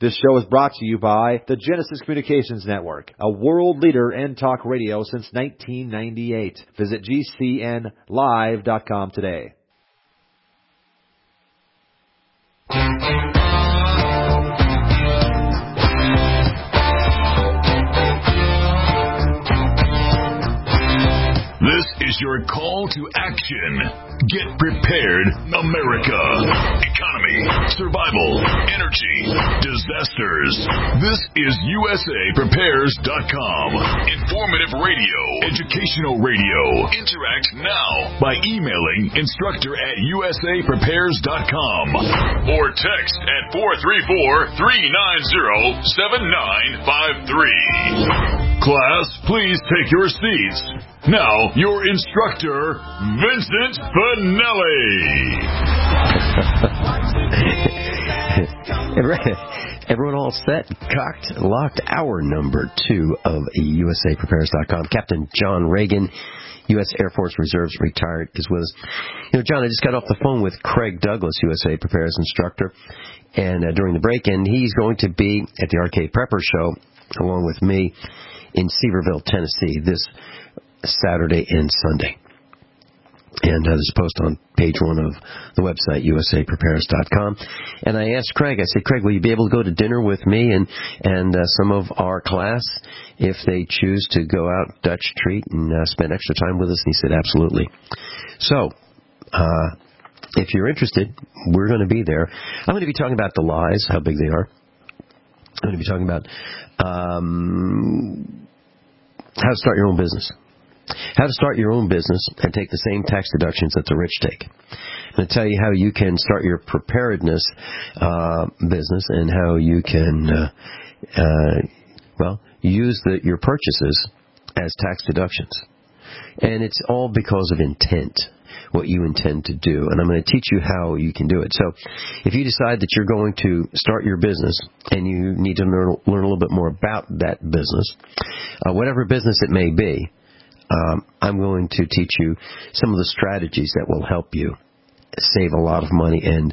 This show is brought to you by the Genesis Communications Network, a world leader in talk radio since 1998. Visit GCNlive.com today. This is your call to action. Get prepared, America. Economy, survival, energy, disasters. This is USAPrepares.com. Informative radio, educational radio. Interact now by emailing instructor@USAPrepares.com or text at 434-390-7953. Class, please take your seats. Now, your instructor, Vincent Finelli. Everyone all set, cocked, locked. Hour number 2 of USAPrepares.com. Captain John Reagan, U.S. Air Force Reserves, retired, is with us. You know, John, I just got off the phone with Craig Douglas, USA Prepares instructor, and during the break, and he's going to be at the Arcade Prepper Show, along with me, in Sevierville, Tennessee, this Saturday and Sunday. And there's a post on page 1 of the website, USAPrepares.com. And I asked Craig, I said, Craig, will you be able to go to dinner with me and some of our class if they choose to go out Dutch treat and spend extra time with us? And he said, absolutely. So, if you're interested, we're going to be there. I'm going to be talking about the lies, how big they are. I'm going to be talking about how to start your own business. How to start your own business and take the same tax deductions that the rich take. I'm going to tell you how you can start your preparedness business and how you can, use your purchases as tax deductions. And it's all because of intent, what you intend to do. And I'm going to teach you how you can do it. So if you decide that you're going to start your business and you need to learn a little bit more about that business, whatever business it may be, I'm going to teach you some of the strategies that will help you save a lot of money and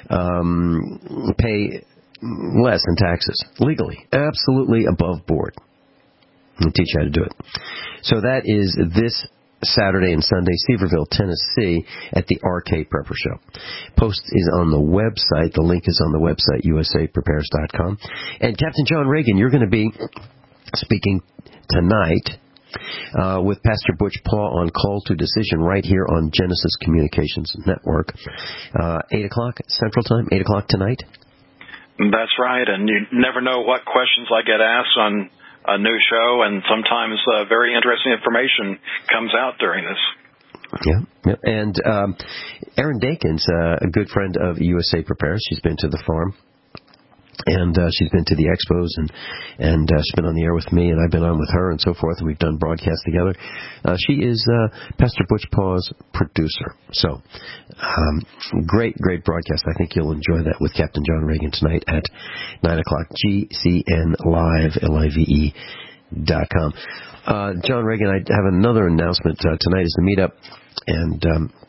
pay less in taxes legally, absolutely above board. I'll teach you how to do it. So that is this Saturday and Sunday, Sevierville, Tennessee, at the RK Prepper Show. Post is on the website. The link is on the website, USAPrepares.com. And Captain John Reagan, you're going to be speaking tonight with Pastor Butch Paul on Call to Decision right here on Genesis Communications Network. 8 o'clock Central Time, 8 o'clock tonight? That's right, and you never know what questions I get asked on a new show, and sometimes very interesting information comes out during this. Yeah. And Erin Dakin's a good friend of USA Prepares. She's been to the farm. And she's been to the expos, and she's been on the air with me, and I've been on with her, and so forth, and we've done broadcasts together. She is Pastor Butch Paw's producer. So, great broadcast. I think you'll enjoy that with Captain John Reagan tonight at 9 o'clock, GCNlive.com. John Reagan, I have another announcement. Tonight is the meetup, and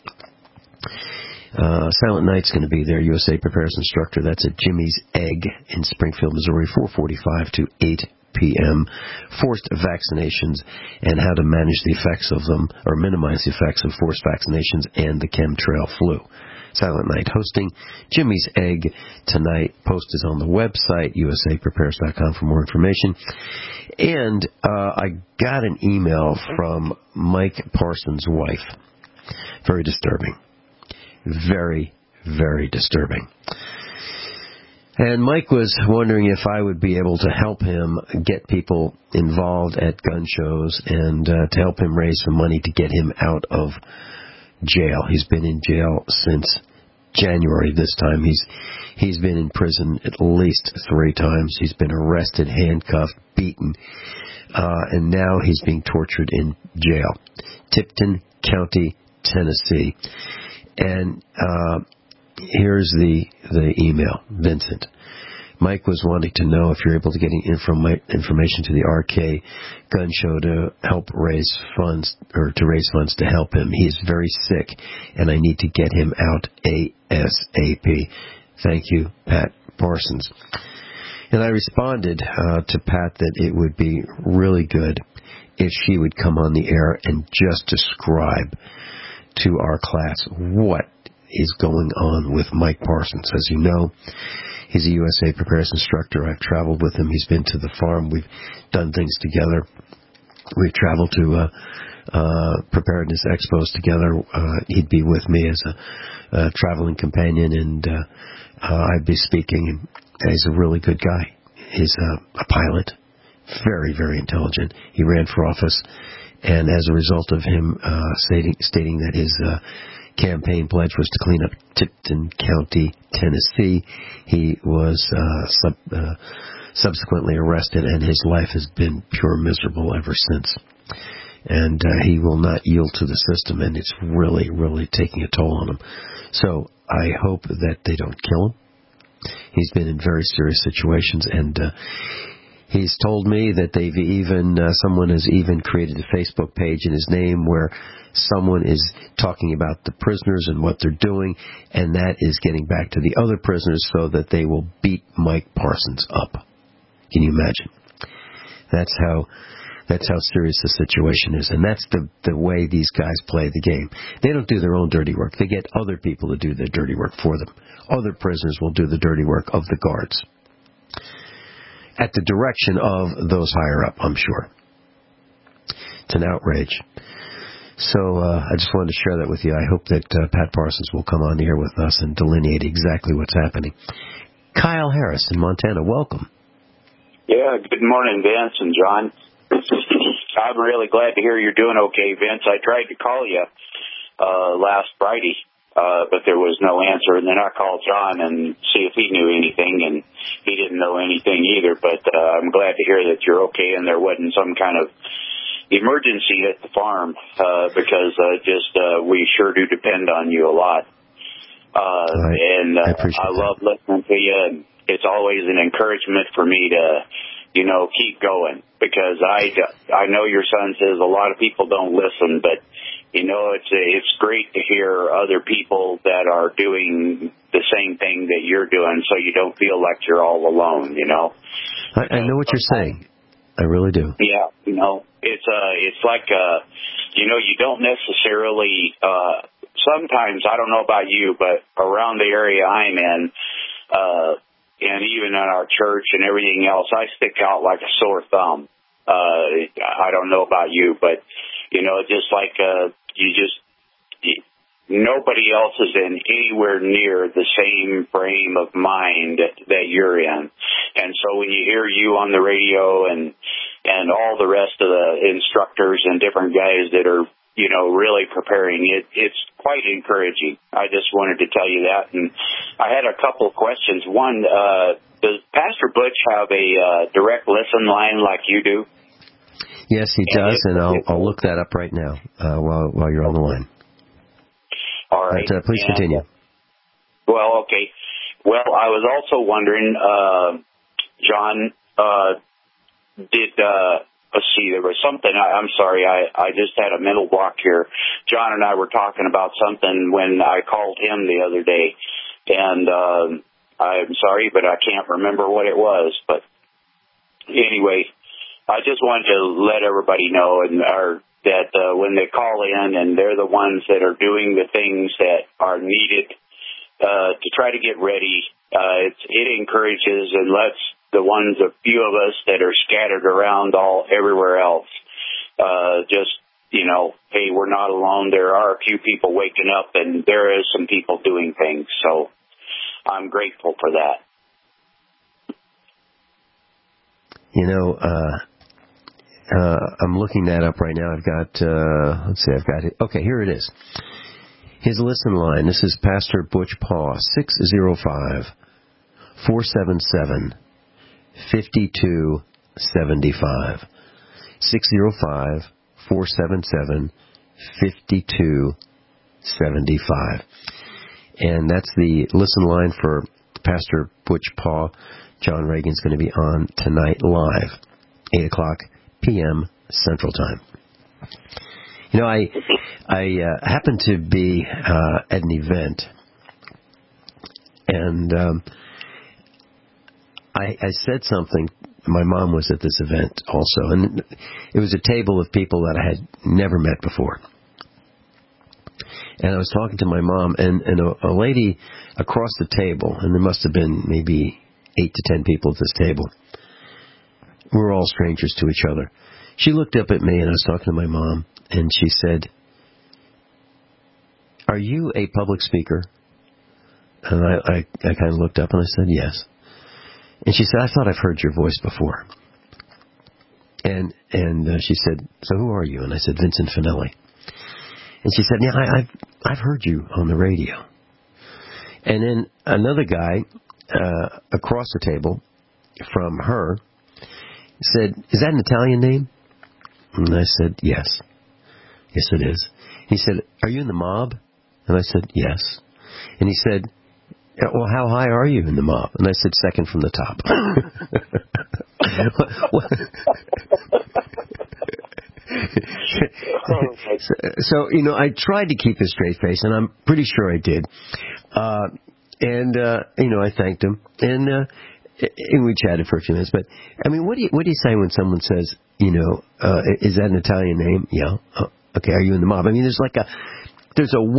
Silent Night's going to be there, USA Prepares instructor. That's at Jimmy's Egg in Springfield, Missouri, 4:45 to 8 p.m. Forced vaccinations and how to manage the effects of them, or minimize the effects of forced vaccinations and the chemtrail flu. Silent Night hosting Jimmy's Egg tonight. Post is on the website, USAPrepares.com, for more information. And I got an email from Mike Parsons' wife. Very disturbing. Very, very disturbing. And Mike was wondering if I would be able to help him get people involved at gun shows and to help him raise some money to get him out of jail. He's been in jail since January this time. He's been in prison at least 3 times. He's been arrested, handcuffed, beaten, and now he's being tortured in jail. Tipton County, Tennessee. And here's the email, Vincent. Mike was wanting to know if you're able to get information to the RK Gun Show to help raise funds to help him. He is very sick, and I need to get him out ASAP. Thank you, Pat Parsons. And I responded to Pat that it would be really good if she would come on the air and just describe to our class what is going on with Mike Parsons. As you know, he's a USA Prepares instructor. I've traveled with him. He's been to the farm. We've done things together. We've traveled to preparedness expos together. He'd be with me as a traveling companion, and I'd be speaking. He's a really good guy. He's a pilot, very, very intelligent. He ran for office, and as a result of him stating that his campaign pledge was to clean up Tipton County, Tennessee, he was subsequently arrested, and his life has been pure miserable ever since. And he will not yield to the system, and it's really, really taking a toll on him. So I hope that they don't kill him. He's been in very serious situations, and he's told me that they've even someone has even created a Facebook page in his name where someone is talking about the prisoners and what they're doing, and that is getting back to the other prisoners so that they will beat Mike Parsons up. Can you imagine? That's how serious the situation is, and that's the way these guys play the game. They don't do their own dirty work. They get other people to do their dirty work for them. Other prisoners will do the dirty work of the guards, at the direction of those higher up, I'm sure. It's an outrage. So I just wanted to share that with you. I hope that Pat Parsons will come on here with us and delineate exactly what's happening. Kyle Harris in Montana, welcome. Yeah, good morning, Vince and John. I'm really glad to hear you're doing okay, Vince. I tried to call you last Friday, but there was no answer. And then I called John and see if he knew anything, and he didn't know anything either. But I'm glad to hear that you're okay and there wasn't some kind of emergency at the farm, because we sure do depend on you a lot. I love listening to you, and it's always an encouragement for me to, keep going, because I know your son says a lot of people don't listen, but it's great to hear other people that are doing the same thing that you're doing, so you don't feel like you're all alone. I know what you're saying. I really do. Yeah, it's like you don't necessarily. Sometimes, I don't know about you, but around the area I'm in, and even in our church and everything else, I stick out like a sore thumb. I don't know about you, but, just like nobody else is in anywhere near the same frame of mind that you're in. And so when you hear you on the radio and all the rest of the instructors and different guys that are, really preparing, it's quite encouraging. I just wanted to tell you that. And I had a couple of questions. One, does Pastor Butch have a direct listen line like you do? Yes, he does, and I'll look that up right now while you're on the line. All right. But, please continue. Well, okay. Well, I was also wondering, John, let's see, there was something, I'm sorry, I just had a mental block here. John and I were talking about something when I called him the other day, and I'm sorry, but I can't remember what it was. But anyway, I just wanted to let everybody know that when they call in and they're the ones that are doing the things that are needed to try to get ready, it encourages and lets the ones, a few of us that are scattered around everywhere else, hey, we're not alone. There are a few people waking up, and there is some people doing things. So I'm grateful for that. I'm looking that up right now. I've got it. Okay, here it is. His listen line. This is Pastor Butch Paw, 605-477-5275. 605-477-5275. And that's the listen line for Pastor Butch Paw. John Reagan's going to be on tonight live, 8 o'clock p.m. Central Time. I happened to be at an event, and I said something. My mom was at this event also, and it was a table of people that I had never met before. And I was talking to my mom, and a lady across the table, and there must have been maybe 8 to 10 people at this table. We're all strangers to each other. She looked up at me, and I was talking to my mom, and she said, "Are you a public speaker?" And I kind of looked up, and I said, "Yes." And she said, "I thought I've heard your voice before." And she said, "So who are you?" And I said, "Vincent Finelli." And she said, "Yeah, I've heard you on the radio." And then another guy across the table from her said, "Is that an Italian name?" And I said, "Yes." "Yes, it is." He said, "Are you in the mob?" And I said, "Yes." And he said, "Well, how high are you in the mob?" And I said, "Second from the top." So, I tried to keep a straight face, and I'm pretty sure I did. I thanked him, and we chatted for a few minutes. But, I mean, what do you say when someone says, is that an Italian name? Yeah. Oh, okay, are you in the mob? I mean, there's a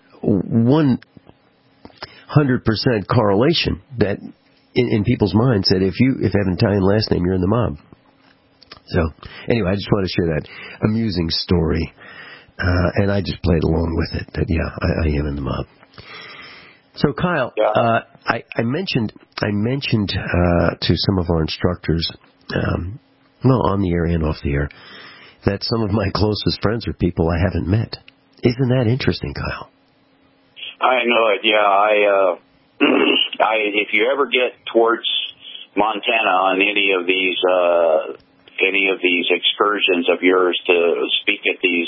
100% correlation that in people's minds that if you have an Italian last name, you're in the mob. So, anyway, I just want to share that amusing story, and I just played along with it, that, yeah, I am in the mob. So, Kyle, I mentioned to some of our instructors, on the air and off the air, that some of my closest friends are people I haven't met. Isn't that interesting, Kyle? I know it, yeah. If you ever get towards Montana on any of these excursions of yours to speak at these,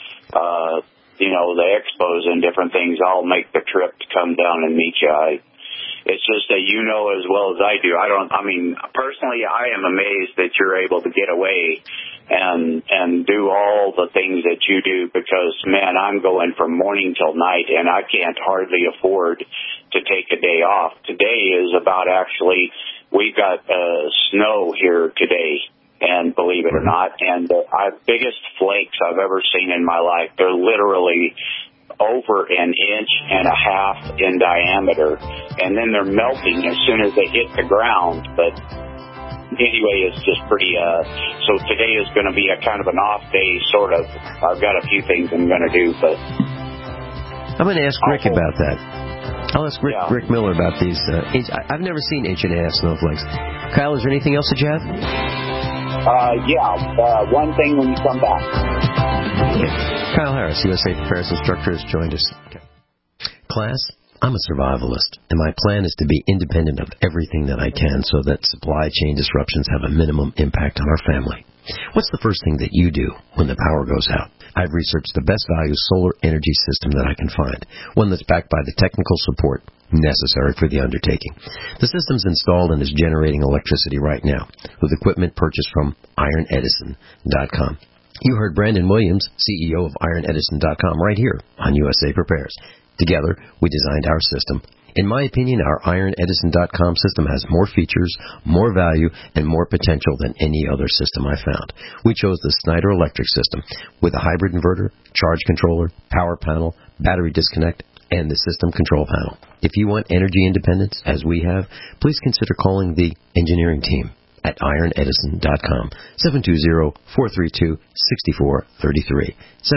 the expos and different things, I'll make the trip to come down and meet you. It's just that you know as well as I do. Personally, I am amazed that you're able to get away and do all the things that you do, because, man, I'm going from morning till night, and I can't hardly afford to take a day off. Today is about we've got snow here today, and believe it or not, and the biggest flakes I've ever seen in my life. They're literally over 1.5 inches in diameter, and then they're melting as soon as they hit the ground. But anyway, it's just pretty, so today is going to be a kind of an off day, sort of. I've got a few things I'm going to do, but I'm going to ask Rick about that. I'll ask Rick Miller about these. I've never seen 1.5 inch snowflakes. Kyle, is there anything else that you have? One thing when you come back. Kyle Harris, USA Preparedness Instructor, has joined us. Okay. Class, I'm a survivalist, and my plan is to be independent of everything that I can so that supply chain disruptions have a minimum impact on our family. What's the first thing that you do when the power goes out? I've researched the best value solar energy system that I can find, one that's backed by the technical support necessary for the undertaking. The system's installed and is generating electricity right now with equipment purchased from IronEdison.com. You heard Brandon Williams, CEO of IronEdison.com, right here on USA Prepares. Together, we designed our system. In my opinion, our IronEdison.com system has more features, more value, and more potential than any other system I found. We chose the Snyder Electric system with a hybrid inverter, charge controller, power panel, battery disconnect, and the system control panel. If you want energy independence, as we have, please consider calling the engineering team at IronEdison.com, 720-432-6433,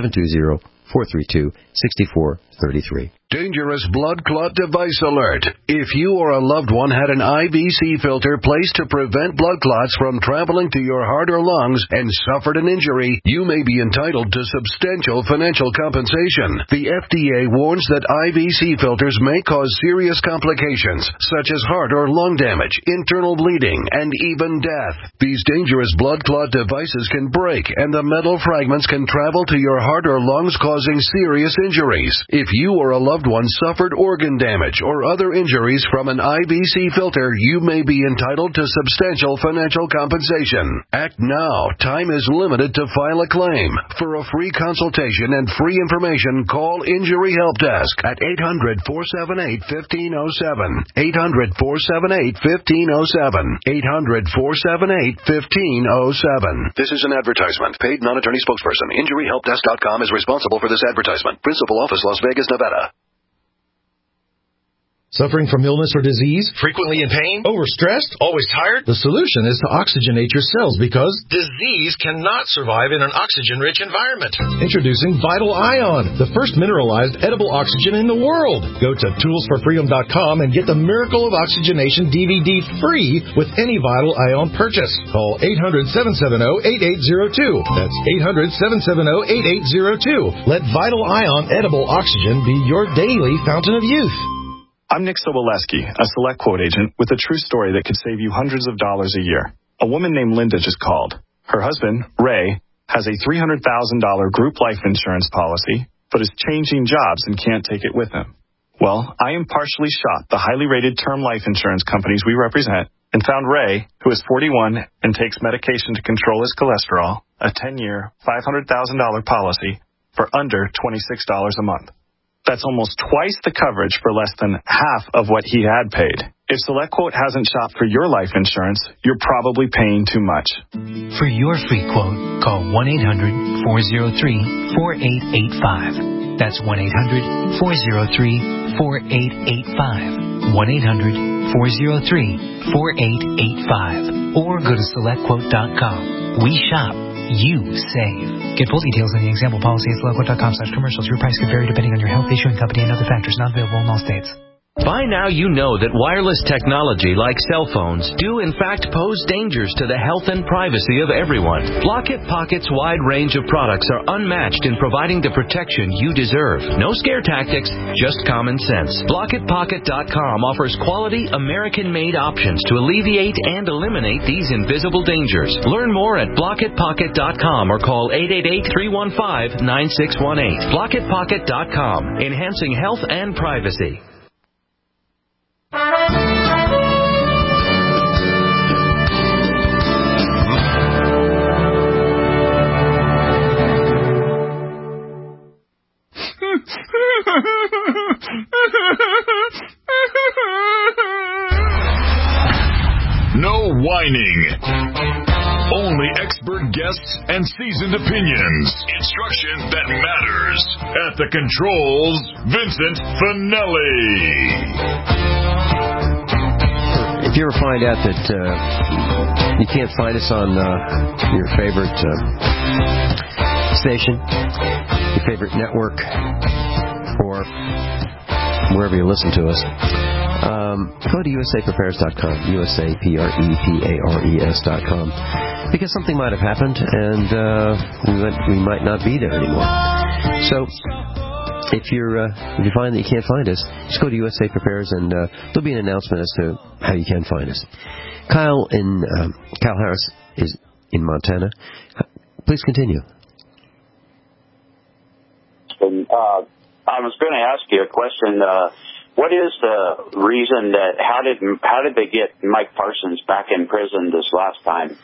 720-432-6433. Dangerous blood clot device alert. If you or a loved one had an IVC filter placed to prevent blood clots from traveling to your heart or lungs and suffered an injury, you may be entitled to substantial financial compensation. The FDA warns that IVC filters may cause serious complications, such as heart or lung damage, internal bleeding, and even death. These dangerous blood clot devices can break, and the metal fragments can travel to your heart or lungs, causing serious injuries. If you or a loved loved one suffered organ damage or other injuries from an IBC filter, you may be entitled to substantial financial compensation. Act now. Time is limited to file a claim. For a free consultation and free information, call Injury Help Desk at 800-478-1507. 800-478-1507. 800-478-1507. This is an advertisement. Paid non-attorney spokesperson. InjuryHelpDesk.com is responsible for this advertisement. Principal office, Las Vegas, Nevada. Suffering from illness or disease? Frequently in pain? Overstressed? Always tired? The solution is to oxygenate your cells because disease cannot survive in an oxygen-rich environment. Introducing Vital Ion, the first mineralized edible oxygen in the world. Go to toolsforfreedom.com and get the Miracle of Oxygenation DVD free with any Vital Ion purchase. Call 800-770-8802. That's 800-770-8802. Let Vital Ion edible oxygen be your daily fountain of youth. I'm Nick Soboleski, a Select Quote agent with a true story that could save you hundreds of dollars a year. A woman named Linda just called. Her husband, Ray, has a $300,000 group life insurance policy, but is changing jobs and can't take it with him. Well, I impartially shot the highly rated term life insurance companies we represent and found Ray, who is 41 and takes medication to control his cholesterol, a 10-year, $500,000 policy for under $26 a month. That's almost twice the coverage for less than half of what he had paid. If SelectQuote hasn't shopped for your life insurance, you're probably paying too much. For your free quote, call 1-800-403-4885. That's 1-800-403-4885. 1-800-403-4885. Or go to SelectQuote.com. We shop. You save. Get full details in the example policy at SelectQuote.com/commercials. Your price could vary depending on your health, issuing company, and other factors. Not available in all states. By now you know that wireless technology like cell phones do in fact pose dangers to the health and privacy of everyone. Blockit Pocket's wide range of products are unmatched in providing the protection you deserve. No scare tactics, just common sense. BlockitPocket.com offers quality American-made options to alleviate and eliminate these invisible dangers. Learn more at BlockitPocket.com or call 888-315-9618. BlockitPocket.com, enhancing health and privacy. No whining. Only expert guests and seasoned opinions. Instruction that matters. At the controls, Vincent Finelli. If you ever find out that you can't find us on your favorite station, your favorite network, or wherever you listen to us, go to USAPrepares.com, USAPREPARES.com, because something might have happened and we might not be there anymore. So if you find that you can't find us, just go to USA Prepares and there'll be an announcement as to how you can find us. Kyle Harris is in Montana. Please continue. I was going to ask you a question. What is the reason that how did they get Mike Parsons back in prison this last time?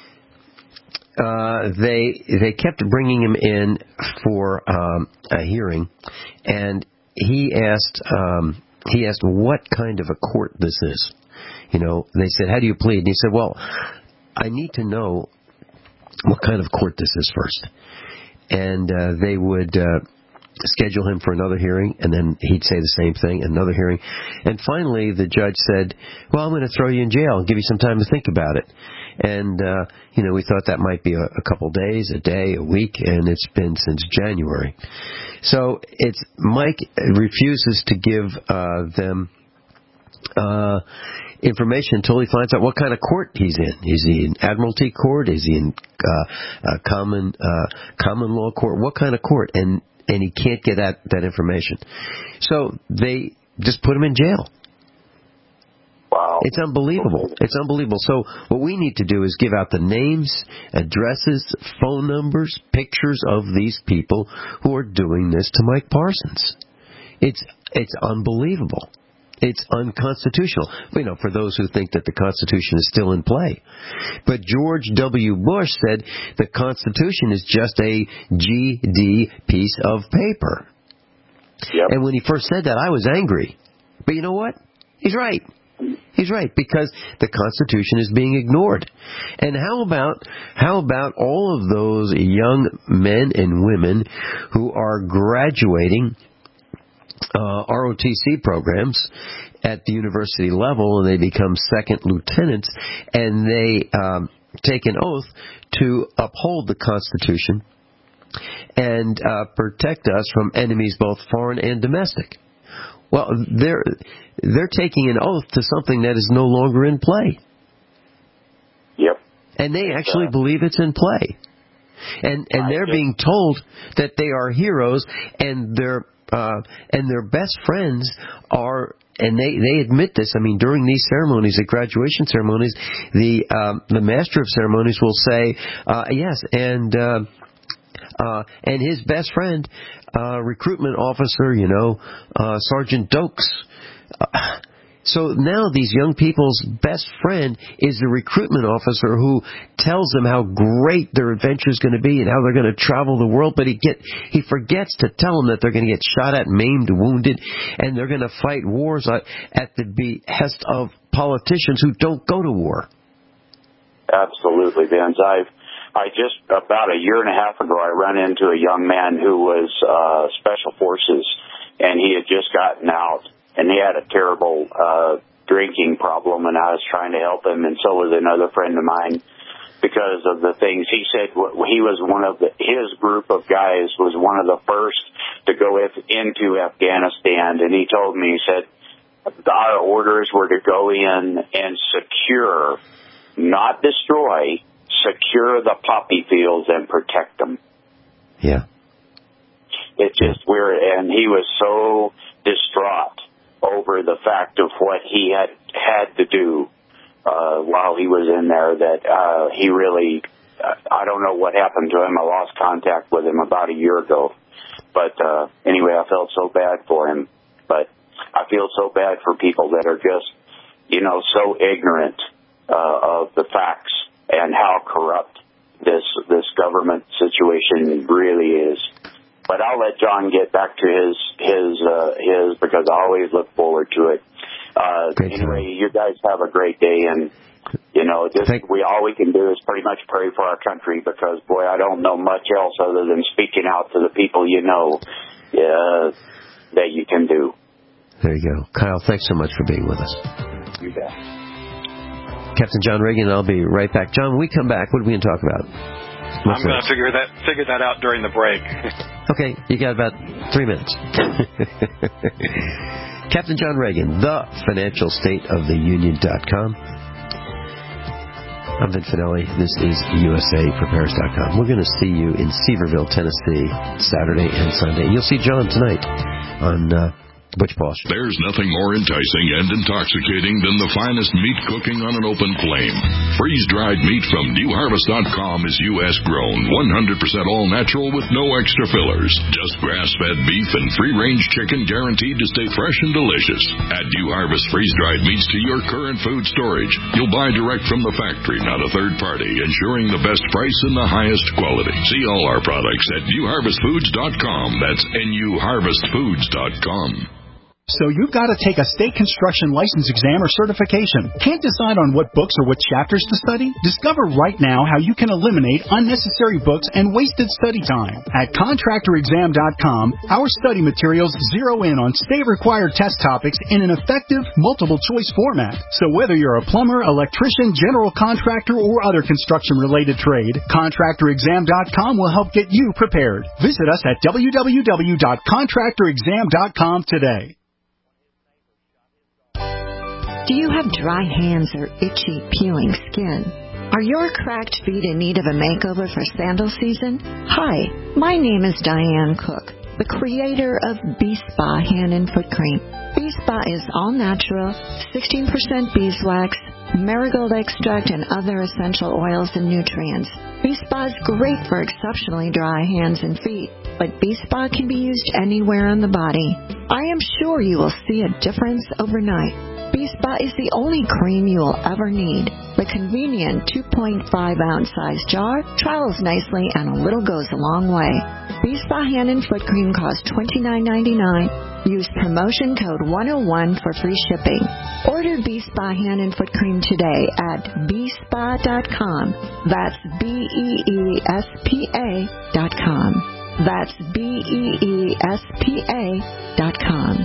They kept bringing him in for a hearing, and he asked what kind of a court this is. You know, they said, "How do you plead?" And he said, "Well, I need to know what kind of court this is first." And they would schedule him for another hearing, and then he'd say the same thing, another hearing. And finally, the judge said, "Well, I'm going to throw you in jail and give you some time to think about it." And, we thought that might be a couple days, a day, a week, and it's been since January. So Mike refuses to give them information until he finds out what kind of court he's in. Is he in Admiralty court? Is he in common law court? What kind of court? And he can't get that information. So they just put him in jail. Wow. It's unbelievable. It's unbelievable. So what we need to do is give out the names, addresses, phone numbers, pictures of these people who are doing this to Mike Parsons. It's It's unbelievable. It's unconstitutional. For those who think that the Constitution is still in play. But George W. Bush said the Constitution is just a GD piece of paper. Yep. And when he first said that, I was angry. But you know what? He's right. He's right, because the Constitution is being ignored. And how about all of those young men and women who are graduating ROTC programs at the university level, and they become second lieutenants, and they take an oath to uphold the Constitution and protect us from enemies both foreign and domestic. Well, they're taking an oath to something that is no longer in play. Yep. And they actually believe it's in play. And they're being told that they are heroes, and their best friends are, and they admit this. I mean, during these ceremonies, the graduation ceremonies, the master of ceremonies will say, yes, and his best friend, recruitment officer, Sergeant Dokes. So now these young people's best friend is the recruitment officer who tells them how great their adventure is going to be and how they're going to travel the world, but he forgets to tell them that they're going to get shot at, maimed, wounded, and they're going to fight wars at the behest of politicians who don't go to war. Absolutely, Vince. I just, about a year and a half ago, I ran into a young man who was Special Forces, and he had just gotten out, and he had a terrible drinking problem, and I was trying to help him, and so was another friend of mine, because of the things he said. He was his group of guys was one of the first to go into Afghanistan, and he told me, he said, our orders were to go in and secure, not destroy, secure the poppy fields and protect them. Yeah. It's just weird, and he was so distraught over the fact of what he had to do while he was in there that he really, I don't know what happened to him. I lost contact with him about a year ago. But anyway, I felt so bad for him. But I feel so bad for people that are just, so ignorant of the facts and how corrupt this government situation really is. But I'll let John get back to his because I always look forward to it. Anyway, you guys have a great day, and all we can do is pretty much pray for our country, because boy, I don't know much else other than speaking out to the people that you can do. There you go, Kyle. Thanks so much for being with us. You bet. Captain John Reagan, I'll be right back. John, when we come back, what are we going to talk about? I'm going to figure that out during the break. Okay, you got about 3 minutes. Captain John Reagan, thefinancialstateoftheunion.com. I'm Vin Finelli. This is USAPrepares.com. We're going to see you in Seaverville, Tennessee, Saturday and Sunday. You'll see John tonight on Butch Posture. There's nothing more enticing and intoxicating than the finest meat cooking on an open flame. Freeze-dried meat from NewHarvest.com is U.S. grown, 100% all-natural with no extra fillers. Just grass-fed beef and free-range chicken guaranteed to stay fresh and delicious. Add New Harvest freeze-dried meats to your current food storage. You'll buy direct from the factory, not a third party, ensuring the best price and the highest quality. See all our products at NewHarvestFoods.com. That's NewHarvestFoods.com. So you've got to take a state construction license exam or certification. Can't decide on what books or what chapters to study? Discover right now how you can eliminate unnecessary books and wasted study time. At ContractorExam.com, our study materials zero in on state-required test topics in an effective, multiple-choice format. So whether you're a plumber, electrician, general contractor, or other construction-related trade, ContractorExam.com will help get you prepared. Visit us at www.ContractorExam.com today. Do you have dry hands or itchy, peeling skin? Are your cracked feet in need of a makeover for sandal season? Hi, my name is Diane Cook, the creator of B-Spa Hand and Foot Cream. B-Spa is all natural, 16% beeswax, marigold extract, and other essential oils and nutrients. B-Spa is great for exceptionally dry hands and feet. but B-Spa can be used anywhere on the body. I am sure you will see a difference overnight. B-Spa is the only cream you will ever need. The convenient 2.5-ounce size jar travels nicely and a little goes a long way. B-Spa Hand and Foot Cream costs $29.99. Use promotion code 101 for free shipping. Order B-Spa Hand and Foot Cream today at bspa.com. That's BEESPA.com. That's BEESPA.com.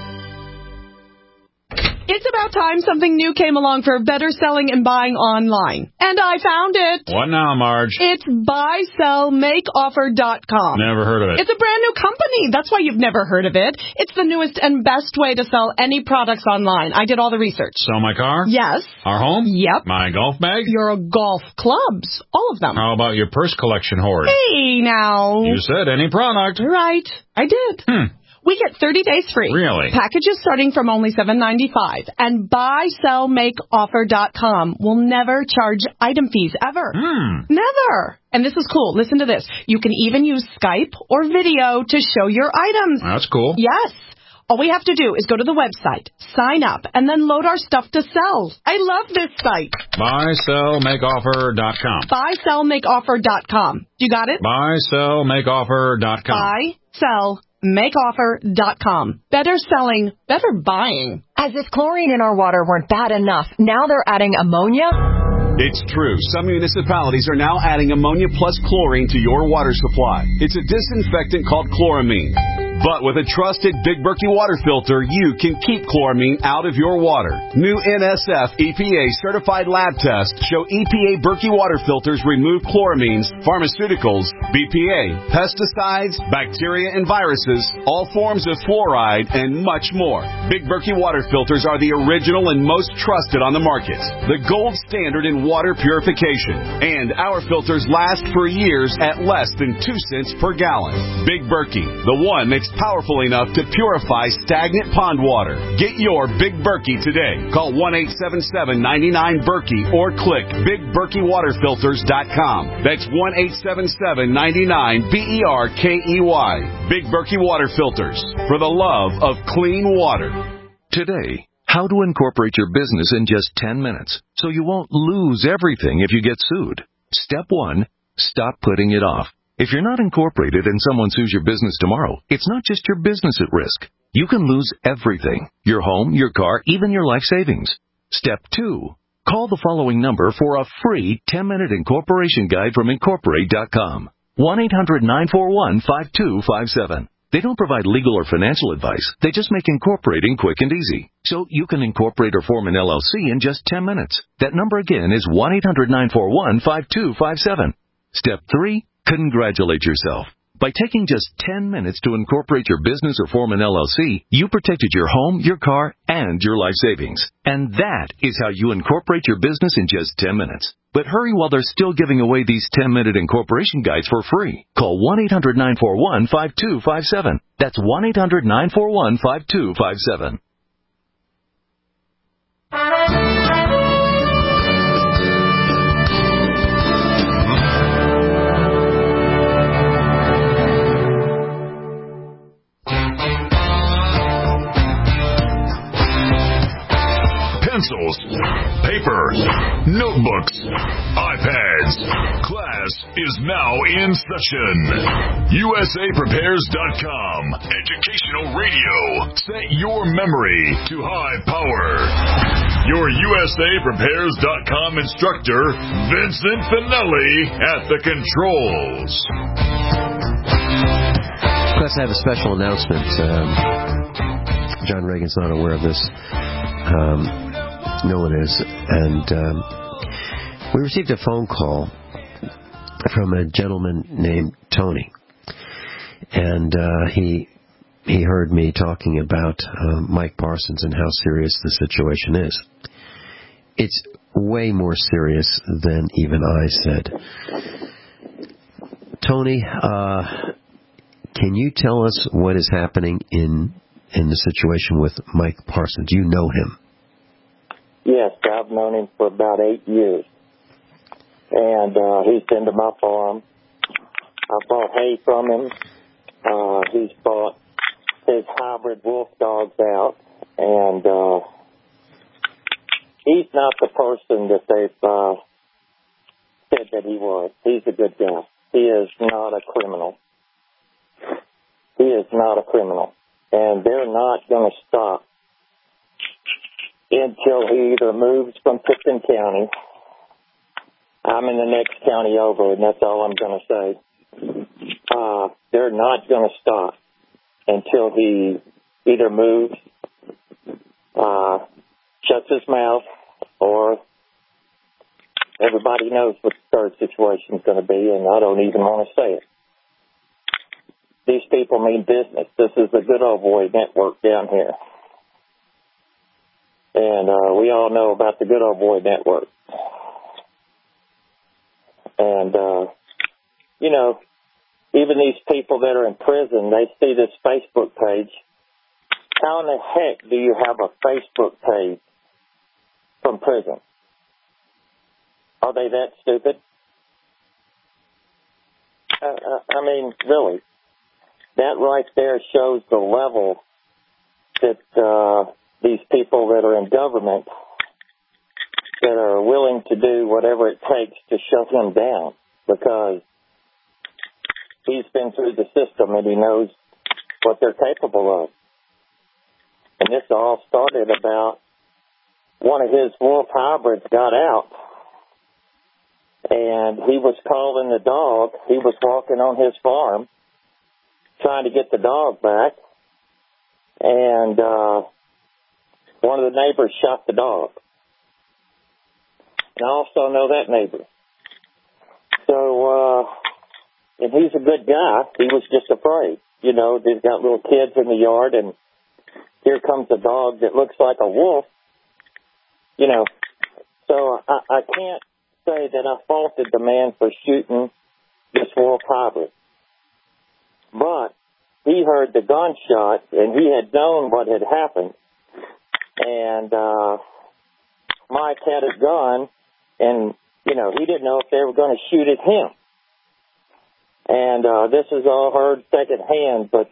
It's about time something new came along for better selling and buying online. And I found it. What now, Marge? It's buysellmakeoffer.com. Never heard of it. It's a brand new company. That's why you've never heard of it. It's the newest and best way to sell any products online. I did all the research. Sell my car? Yes. Our home? Yep. My golf bag? Your golf clubs. All of them. How about your purse collection hoard? Hey, now. You said any product. Right. I did. We get 30 days free. Really? Packages starting from only $7.95. And buysellmakeoffer.com will never charge item fees ever. Never. And this is cool. Listen to this. You can even use Skype or video to show your items. That's cool. Yes. All we have to do is go to the website, sign up, and then load our stuff to sell. I love this site. Buysellmakeoffer.com. Buysellmakeoffer.com. You got it? Buysellmakeoffer.com. Buysellmakeoffer.com. Better selling, better buying. As if chlorine in our water weren't bad enough, now they're adding ammonia? It's true. Some municipalities are now adding ammonia plus chlorine to your water supply. It's a disinfectant called chloramine. But with a trusted Big Berkey water filter, you can keep chloramine out of your water. New NSF EPA certified lab tests show EPA Berkey water filters remove chloramines, pharmaceuticals, BPA, pesticides, bacteria and viruses, all forms of fluoride, and much more. Big Berkey water filters are the original and most trusted on the market. The gold standard in water purification. And our filters last for years at less than 2 cents per gallon. Big Berkey, the one that's powerful enough to purify stagnant pond water. Get your Big Berkey today. Call 1-877-99-BERKEY or click BigBerkeyWaterFilters.com. That's 1-877-99-BERKEY. Big Berkey Water Filters, for the love of clean water. Today, how to incorporate your business in just 10 minutes so you won't lose everything if you get sued. Step 1, stop putting it off. If you're not incorporated and someone sues your business tomorrow, it's not just your business at risk. You can lose everything: your home, your car, even your life savings. Step 2, call the following number for a free 10-minute incorporation guide from Incorporate.com. 1-800-941-5257. They don't provide legal or financial advice. They just make incorporating quick and easy. So you can incorporate or form an LLC in just 10 minutes. That number again is 1-800-941-5257. Step 3, congratulate yourself. By taking just 10 minutes to incorporate your business or form an LLC, you protected your home, your car, and your life savings. And that is how you incorporate your business in just 10 minutes. But hurry while they're still giving away these 10-minute incorporation guides for free. Call 1-800-941-5257. That's 1-800-941-5257. Pencils, paper, notebooks, iPads. Class is now in session. USAPrepares.com. Educational radio. Set your memory to high power. Your USAPrepares.com instructor, Vincent Finelli, at the controls. Plus, I have a special announcement. John Reagan's not aware of this. No one is. And we received a phone call from a gentleman named Tony. And he heard me talking about Mike Parsons and how serious the situation is. It's way more serious than even I said. Tony, can you tell us what is happening in the situation with Mike Parsons? You know him. Yes, I've known him for about 8 years. And he's been to my farm. I bought hay from him. He's brought his hybrid wolf dogs out, and he's not the person that they've said that he was. He's a good guy. He is not a criminal. He is not a criminal. And they're not going to stop until he either moves from Tipton County. I'm in the next county over, and that's all I'm going to say. They're not going to stop until he either moves, shuts his mouth, or everybody knows what the third situation is going to be, and I don't even want to say it. These people mean business. This is the Good Old Boy Network down here. And we all know about the Good Old Boy Network. And, you know, even these people that are in prison, they see this Facebook page. How in the heck do you have a Facebook page from prison? Are they that stupid? I mean, really. That right there shows the level that these people that are in government that are willing to do whatever it takes to shut him down, because he's been through the system and he knows what they're capable of. And this all started about one of his wolf hybrids got out, and he was calling the dog. He was walking on his farm trying to get the dog back, and one of the neighbors shot the dog. And I also know that neighbor. So, and he's a good guy. He was just afraid. You know, they've got little kids in the yard, and here comes a dog that looks like a wolf. You know, so I can't say that I faulted the man for shooting this wolf hybrid. But he heard the gunshot, and he had known what had happened. And Mike had a gun, and, you know, he didn't know if they were going to shoot at him. And this is all heard secondhand, but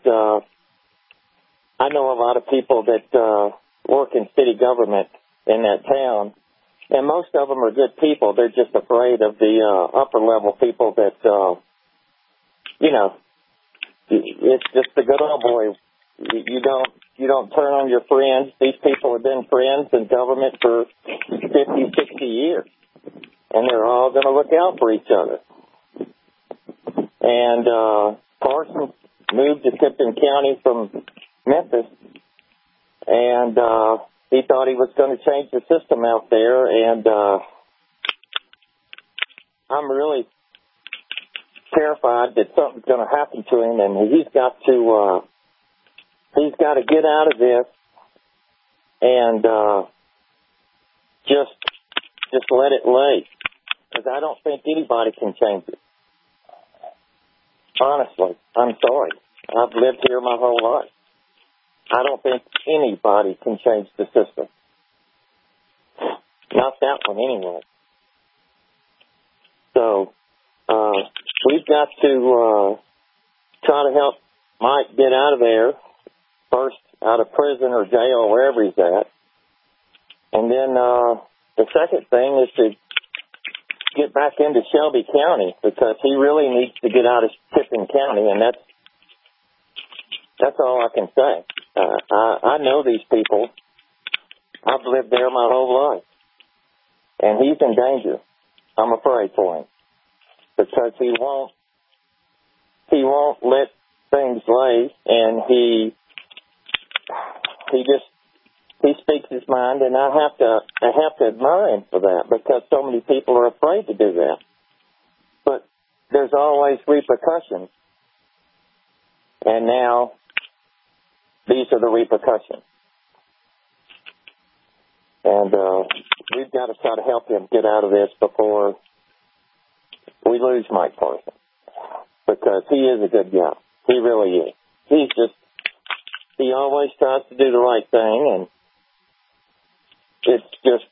I know a lot of people that work in city government in that town, and most of them are good people. They're just afraid of the upper-level people that, you know, it's just the good old boy. You don't turn on your friends. These people have been friends in government for 50, 60 years, and they're all going to look out for each other. And Carson moved to Tipton County from Memphis, and he thought he was going to change the system out there, and I'm really terrified that something's going to happen to him, and he's got to get out of this and just let it lay, because I don't think anybody can change it. Honestly, I'm sorry. I've lived here my whole life. I don't think anybody can change the system. Not that one anyway. So, we've got to try to help Mike get out of there, first out of prison or jail, wherever he's at. And then the second thing is to get back into Shelby County, because he really needs to get out of Tipton County, and that's all I can say. I know these people. I've lived there my whole life. And he's in danger. I'm afraid for him, because he won't let things lay, and he speaks his mind, and I have to admire him for that, because so many people are afraid to do that. But there's always repercussions, and now these are the repercussions. And we've got to try to help him get out of this before we lose Mike Parson, because he is a good guy. He really is. He always tries to do the right thing, and it's just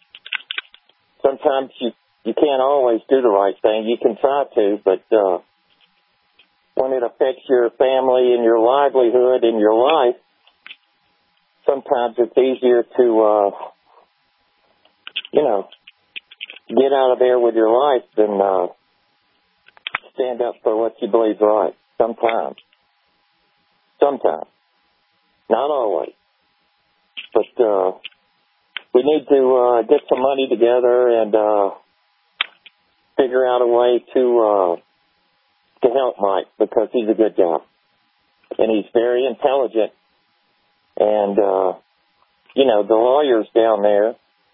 sometimes you can't always do the right thing. You can try to, but when it affects your family and your livelihood and your life, sometimes it's easier to, get out of there with your life than stand up for what you believe is right. Sometimes. Not always. But we need to get some money together and figure out a way to help Mike, because he's a good guy. And he's very intelligent. And, the lawyers down there,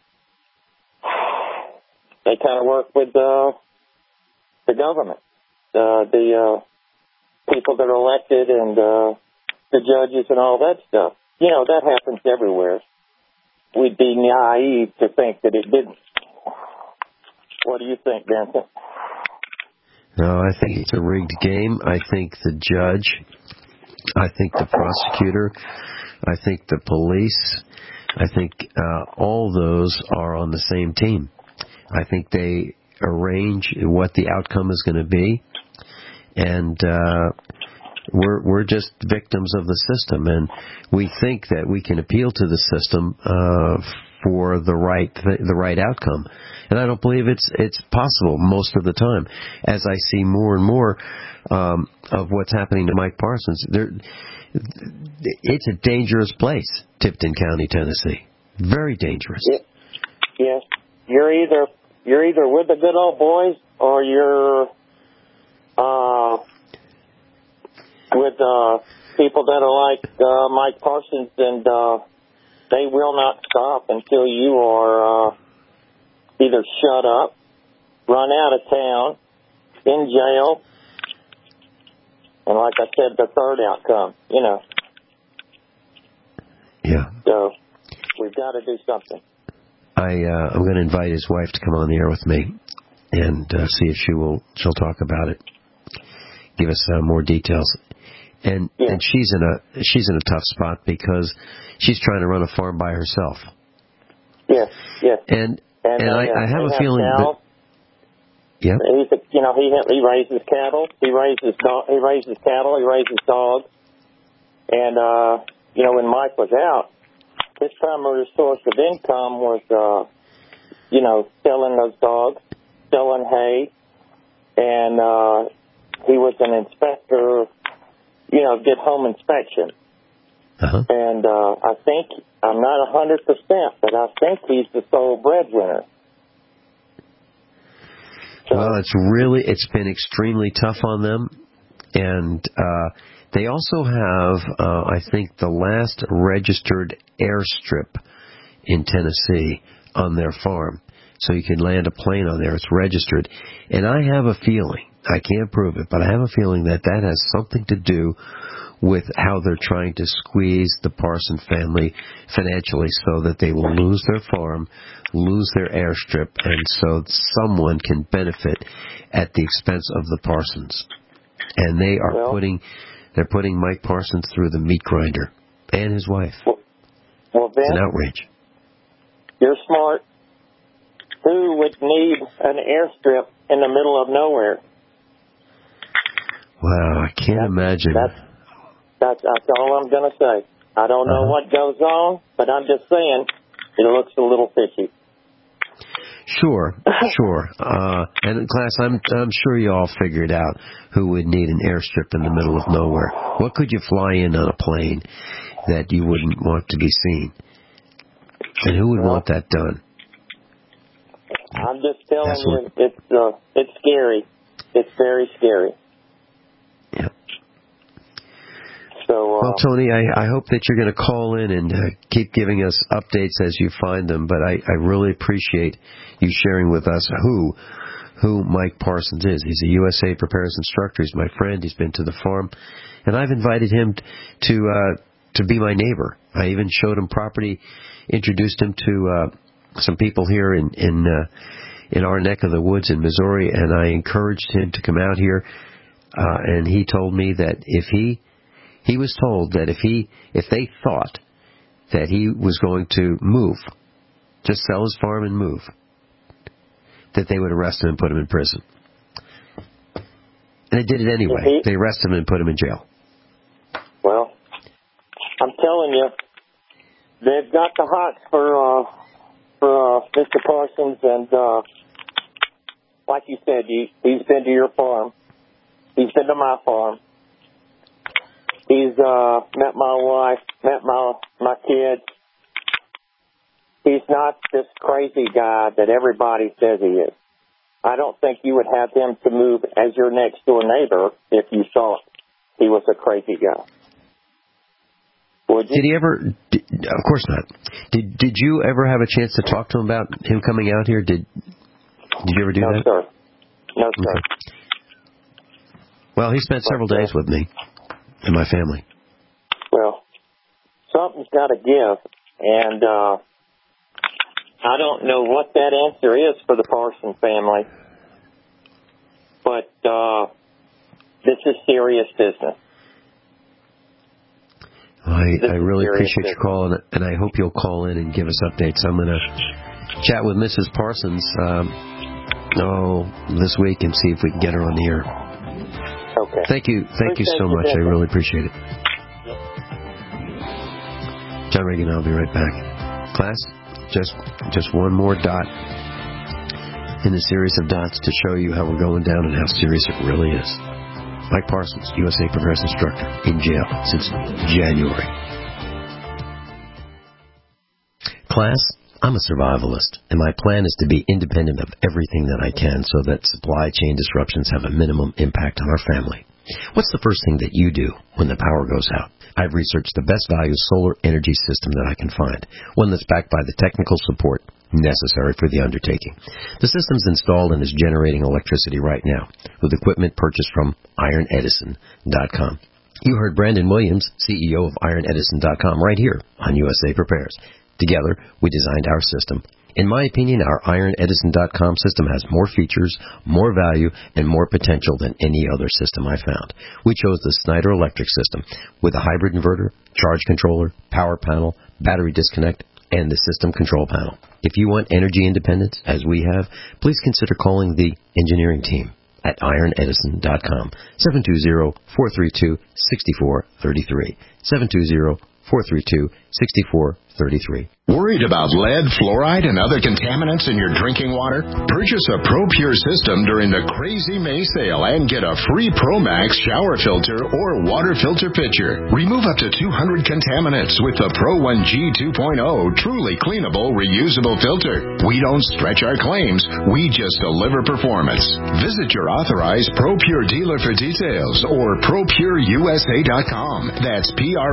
they kind of work with the government, the people that are elected and the judges and all that stuff. That happens everywhere. We'd be naive to think that it didn't. What do you think, Vincent? No, I think it's a rigged game. I think the judge, I think the prosecutor, I think the police, I think all those are on the same team. I think they arrange what the outcome is going to be, and we're just victims of the system, and we think that we can appeal to the system for the right outcome. And I don't believe it's possible most of the time. As I see more and more of what's happening to Mike Parsons, it's a dangerous place, Tipton County, Tennessee. Very dangerous. Yes. You're either with the good old boys or you're with people that are like Mike Parsons, and they will not stop until you are either shut up, run out of town, in jail, and like I said, the third outcome, Yeah. So we've got to do something. I'm going to invite his wife to come on the air with me and see if she'll talk about it, give us more details. And she's in a tough spot because she's trying to run a farm by herself. Yes. And I have a feeling that. Yeah. He raises cattle. He raises cattle. He raises dogs. And when Mike was out, his primary source of income was selling those dogs, selling hay, and he was an inspector. Did home inspection. Uh-huh. And I think, I'm not 100%, but I think he's the sole breadwinner. So, well, it's been extremely tough on them. And they also have, I think, the last registered airstrip in Tennessee on their farm. So you can land a plane on there. It's registered. And I have a feeling, I can't prove it, but I have a feeling that has something to do with how they're trying to squeeze the Parson family financially so that they will lose their farm, lose their airstrip, and so someone can benefit at the expense of the Parsons. And they are putting Mike Parsons through the meat grinder, and his wife. Well, Ben, it's an outrage. You're smart. Who would need an airstrip in the middle of nowhere? Wow, I can't imagine. That's all I'm going to say. I don't know what goes on, but I'm just saying it looks a little fishy. Sure. And class, I'm sure you all figured out who would need an airstrip in the middle of nowhere. What could you fly in on a plane that you wouldn't want to be seen? And who would want that done? I'm just telling you, it's scary. It's very scary. Yeah. So, well, Tony, I hope that you're going to call in and keep giving us updates as you find them. But I really appreciate you sharing with us who Mike Parsons is. He's a USA Prepares instructor. He's my friend. He's been to the farm, and I've invited him to be my neighbor. I even showed him property, introduced him to some people here in our neck of the woods in Missouri, and I encouraged him to come out here. And he told me that if he was told that if they thought that he was going to move, just sell his farm and move, that they would arrest him and put him in prison. And they did it anyway. They arrested him and put him in jail. Well, I'm telling you, they've got the hots for Mr. Parsons, and like you said, he's been to your farm. He's been to my farm. He's met my wife, met my kids. He's not this crazy guy that everybody says he is. I don't think you would have him to move as your next door neighbor if you thought he was a crazy guy. Would you? Did he ever? Of course not. Did you ever have a chance to talk to him about him coming out here? Did you ever do that? No, sir. No, sir. Okay. Well, he spent several days with me and my family. Well, something's got to give, and I don't know what that answer is for the Parson family, but this is serious business. I really appreciate your call, and I hope you'll call in and give us updates. I'm going to chat with Mrs. Parsons this week and see if we can get her on the air. Okay. Thank you so much. I really appreciate it. John Regan, I'll be right back. Class, just one more dot in the series of dots to show you how we're going down and how serious it really is. Mike Parsons, USA Progress instructor, in jail since January. Class, I'm a survivalist, and my plan is to be independent of everything that I can so that supply chain disruptions have a minimum impact on our family. What's the first thing that you do when the power goes out? I've researched the best value solar energy system that I can find, one that's backed by the technical support necessary for the undertaking. The system's installed and is generating electricity right now with equipment purchased from IronEdison.com. You heard Brandon Williams, CEO of IronEdison.com, right here on USA Prepares. Together, we designed our system. In my opinion, our IronEdison.com system has more features, more value, and more potential than any other system I found. We chose the Snyder Electric system with a hybrid inverter, charge controller, power panel, battery disconnect, and the system control panel. If you want energy independence, as we have, please consider calling the engineering team at IronEdison.com, 720-432-6433, 720-432-6433. Worried about lead, fluoride, and other contaminants in your drinking water? Purchase a ProPure system during the Crazy May sale and get a free ProMax shower filter or water filter pitcher. Remove up to 200 contaminants with the Pro1G 2.0 truly cleanable, reusable filter. We don't stretch our claims. We just deliver performance. Visit your authorized ProPure dealer for details or ProPureUSA.com. That's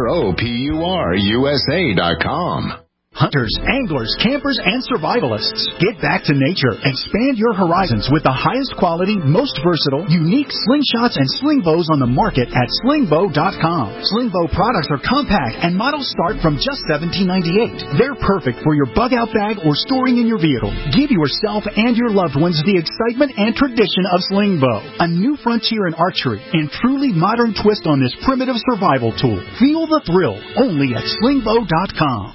ProPureUSA.com. Hunters, anglers, campers, and survivalists, get back to nature. Expand your horizons with the highest quality, most versatile, unique slingshots and sling bows on the market at slingbow.com. Slingbow products are compact and models start from just $17.98. They're perfect for your bug-out bag or storing in your vehicle. Give yourself and your loved ones the excitement and tradition of Slingbow, a new frontier in archery and truly modern twist on this primitive survival tool. Feel the thrill only at slingbow.com.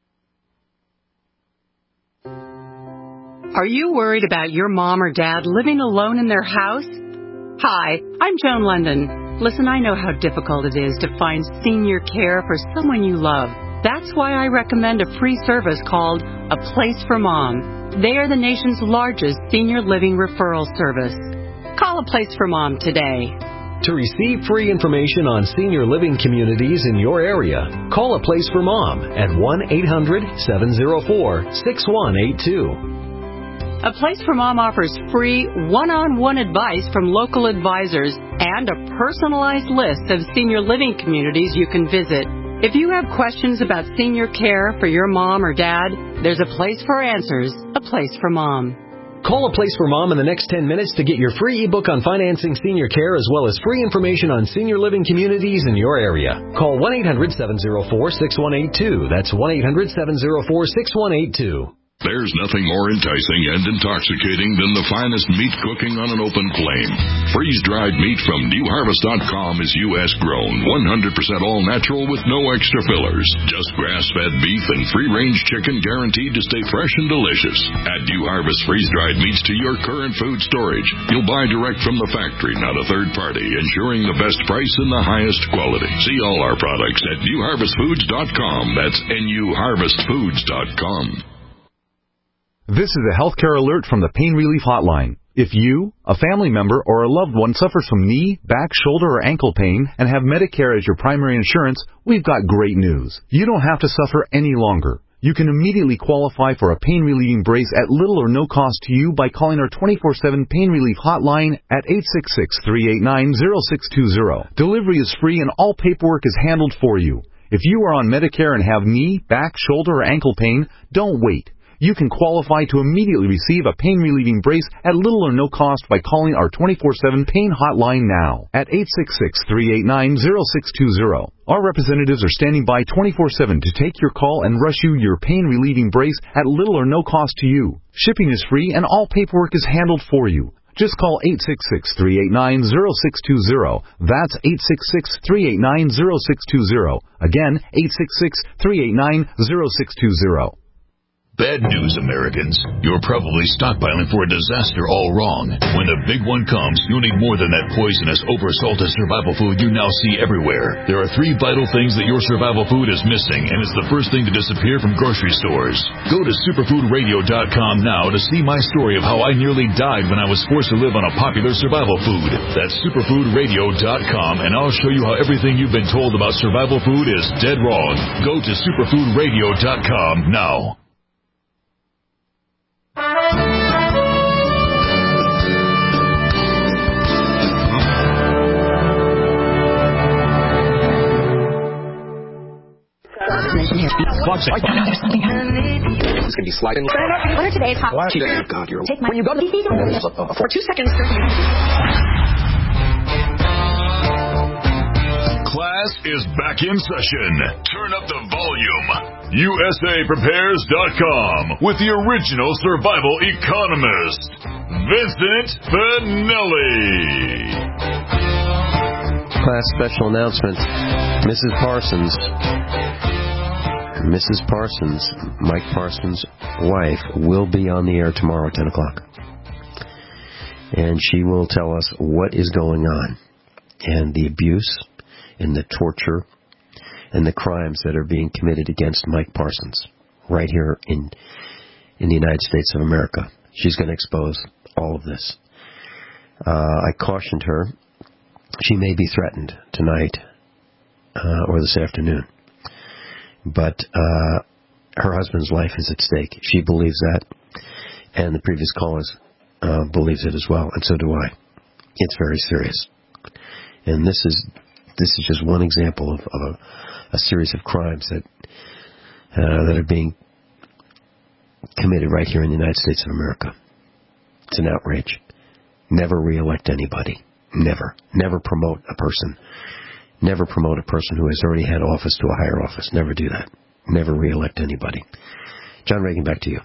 Are you worried about your mom or dad living alone in their house? Hi, I'm Joan London. Listen, I know how difficult it is to find senior care for someone you love. That's why I recommend a free service called A Place for Mom. They are the nation's largest senior living referral service. Call A Place for Mom today. To receive free information on senior living communities in your area, call A Place for Mom at 1-800-704-6182. A Place for Mom offers free one-on-one advice from local advisors and a personalized list of senior living communities you can visit. If you have questions about senior care for your mom or dad, there's a place for answers, A Place for Mom. Call A Place for Mom in the next 10 minutes to get your free ebook on financing senior care as well as free information on senior living communities in your area. Call 1-800-704-6182. That's 1-800-704-6182. There's nothing more enticing and intoxicating than the finest meat cooking on an open flame. Freeze-dried meat from NewHarvest.com is U.S. grown, 100% all natural with no extra fillers. Just grass-fed beef and free-range chicken guaranteed to stay fresh and delicious. Add New Harvest freeze-dried meats to your current food storage. You'll buy direct from the factory, not a third party, ensuring the best price and the highest quality. See all our products at NewHarvestFoods.com. That's NewHarvestFoods.com. This is a healthcare alert from the Pain Relief Hotline. If you, a family member, or a loved one suffers from knee, back, shoulder, or ankle pain and have Medicare as your primary insurance, we've got great news. You don't have to suffer any longer. You can immediately qualify for a pain-relieving brace at little or no cost to you by calling our 24/7 Pain Relief Hotline at 866-389-0620. Delivery is free and all paperwork is handled for you. If you are on Medicare and have knee, back, shoulder, or ankle pain, don't wait. You can qualify to immediately receive a pain-relieving brace at little or no cost by calling our 24/7 Pain Hotline now at 866-389-0620. Our representatives are standing by 24/7 to take your call and rush you your pain-relieving brace at little or no cost to you. Shipping is free and all paperwork is handled for you. Just call 866-389-0620. That's 866-389-0620. Again, 866-389-0620. Bad news, Americans. You're probably stockpiling for a disaster all wrong. When the big one comes, you'll need more than that poisonous, oversalted survival food you now see everywhere. There are 3 vital things that your survival food is missing, and it's the first thing to disappear from grocery stores. Go to superfoodradio.com now to see my story of how I nearly died when I was forced to live on a popular survival food. That's superfoodradio.com, and I'll show you how everything you've been told about survival food is dead wrong. Go to superfoodradio.com now. This is going to be sliding. What are today's hot Oh, God, you're... Take my... When you go to... For 2 seconds. Class is back in session. Turn up the volume. USAPrepares.com with the original survival economist, Vincent Finelli. Class special announcement. Mrs. Parsons, Mike Parsons' wife, will be on the air tomorrow at 10 o'clock. And she will tell us what is going on and the abuse and the torture and the crimes that are being committed against Mike Parsons right here in the United States of America. She's going to expose all of this. I cautioned her. She may be threatened tonight or this afternoon. But her husband's life is at stake. She believes that, and the previous callers believes it as well, and so do I. It's very serious. And this is just one example of a series of crimes that are being committed right here in the United States of America. It's an outrage. Never re-elect anybody. Never. Never promote a person. Never promote a person who has already had office to a higher office. Never do that. Never re-elect anybody. John Reagan, back to you.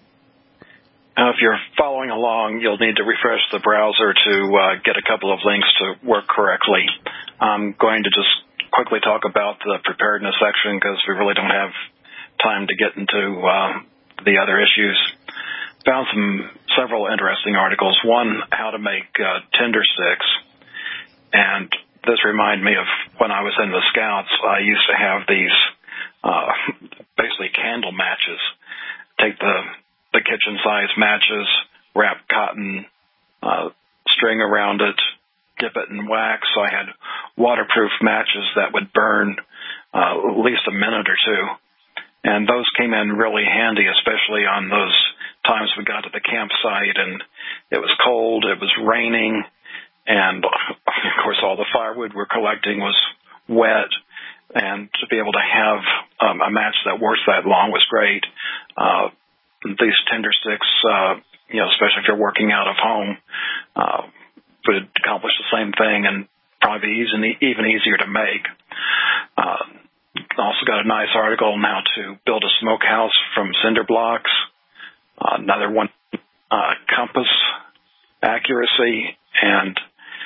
If you're following along, you'll need to refresh the browser to get a couple of links to work correctly. I'm going to just quickly talk about the preparedness section because we really don't have time to get into the other issues. Found several interesting articles. One, how to make tinder sticks. And this reminded me of when I was in the Scouts. I used to have these basically candle matches. Take the kitchen-size matches, wrap cotton string around it, dip it in wax. So I had waterproof matches that would burn at least a minute or two. And those came in really handy, especially on those times we got to the campsite and it was cold, it was raining, and, of course, all the firewood we're collecting was wet, and to be able to have a match that works that long was great. These tinder sticks, especially if you're working out of home, would accomplish the same thing and probably even easier to make. Also got a nice article on how to build a smokehouse from cinder blocks. Another one, compass accuracy, and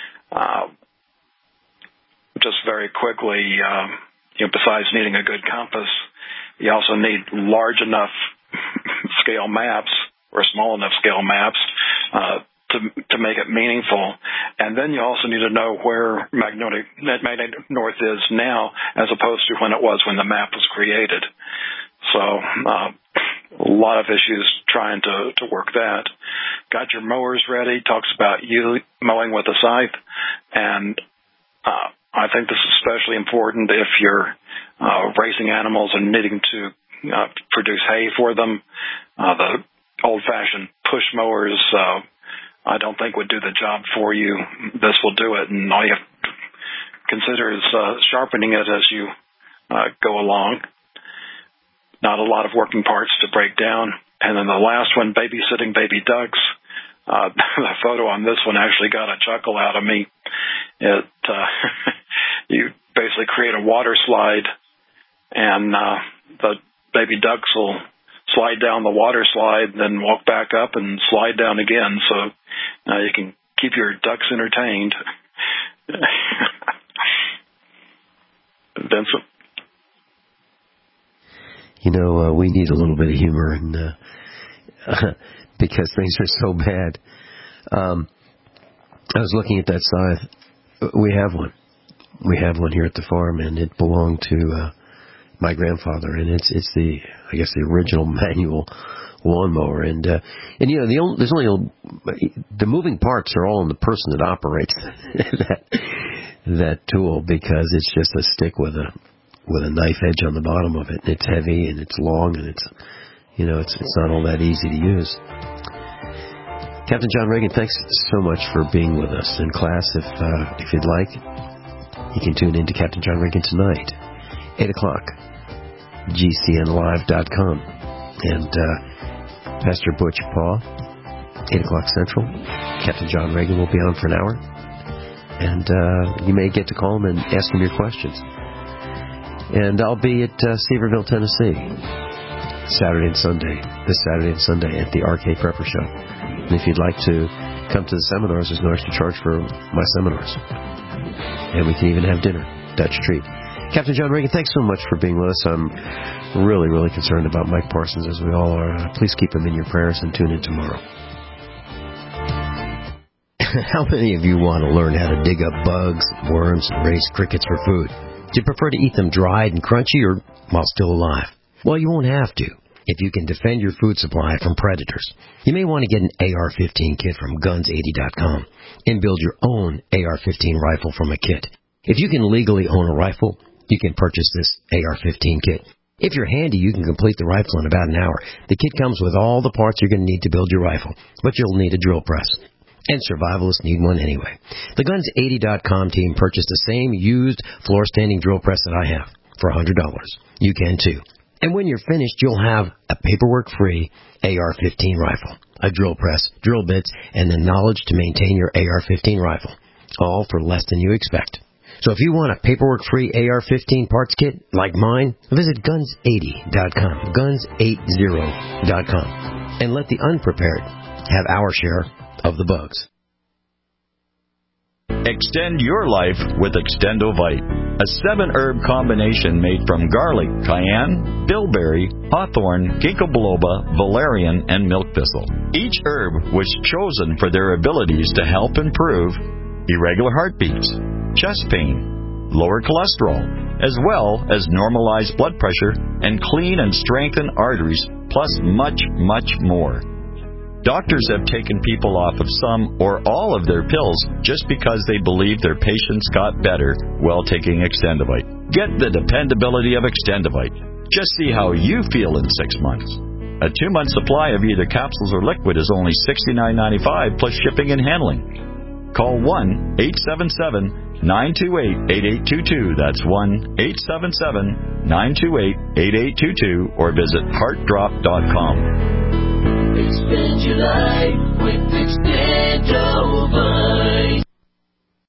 just very quickly, besides needing a good compass, you also need large enough scale maps or small enough scale maps to make it meaningful. And then you also need to know where magnetic north is now as opposed to when it was when the map was created. So a lot of issues trying to work that. Got your mowers ready, talks about you mowing with a scythe, and I think this is especially important if you're raising animals and needing to produce hay for them. The old-fashioned push mowers, I don't think would do the job for you. This will do it, and all you have to consider is sharpening it as you go along. Not a lot of working parts to break down. And then the last one, babysitting baby ducks. The photo on this one actually got a chuckle out of me. You basically create a water slide, and the baby ducks will slide down the water slide, then walk back up and slide down again. So you can keep your ducks entertained. Vincent? We need a little bit of humor, and because things are so bad. I was looking at that scythe. We have one. We have one here at the farm, and it belonged to my grandfather, and it's the original manual lawnmower, and there's only the moving parts are all in the person that operates that tool, because it's just a stick with a knife edge on the bottom of it. It's heavy and it's long, and it's not all that easy to use. Captain John Reagan, thanks so much for being with us. In class, if you'd like, you can tune in to Captain John Reagan tonight, 8 o'clock, GCNlive.com. And Pastor Butch Paul, 8 o'clock Central. Captain John Reagan will be on for an hour. And you may get to call him and ask him your questions. And I'll be at Seaverville, Tennessee, this Saturday and Sunday at the RK Prepper Show. And if you'd like to come to the seminars, there's no extra charge for my seminars. And we can even have dinner, Dutch treat. Captain John Reagan, thanks so much for being with us. I'm really, really concerned about Mike Parsons, as we all are. Please keep him in your prayers and tune in tomorrow. How many of you want to learn how to dig up bugs, worms, and raise crickets for food? Do you prefer to eat them dried and crunchy or while still alive? Well, you won't have to if you can defend your food supply from predators. You may want to get an AR-15 kit from Guns80.com and build your own AR-15 rifle from a kit. If you can legally own a rifle, you can purchase this AR-15 kit. If you're handy, you can complete the rifle in about an hour. The kit comes with all the parts you're going to need to build your rifle, but you'll need a drill press. And survivalists need one anyway. The Guns80.com team purchased the same used floor-standing drill press that I have for $100. You can too. And when you're finished, you'll have a paperwork-free AR-15 rifle, a drill press, drill bits, and the knowledge to maintain your AR-15 rifle, all for less than you expect. So if you want a paperwork-free AR-15 parts kit like mine, visit Guns80.com, Guns80.com, and let the unprepared have our share of the bugs. Extend your life with Extendovite, a 7-herb combination made from garlic, cayenne, bilberry, hawthorn, ginkgo biloba, valerian, and milk thistle. Each herb was chosen for their abilities to help improve irregular heartbeats, chest pain, lower cholesterol, as well as normalize blood pressure and clean and strengthen arteries, plus much, much more. Doctors have taken people off of some or all of their pills just because they believe their patients got better while taking Extendovite. Get the dependability of Extendovite. Just see how you feel in 6 months. A 2-month supply of either capsules or liquid is only $69.95 plus shipping and handling. Call 1-877-928-8822. That's 1-877-928-8822 or visit heartdrop.com. Expand your life with Extendovite.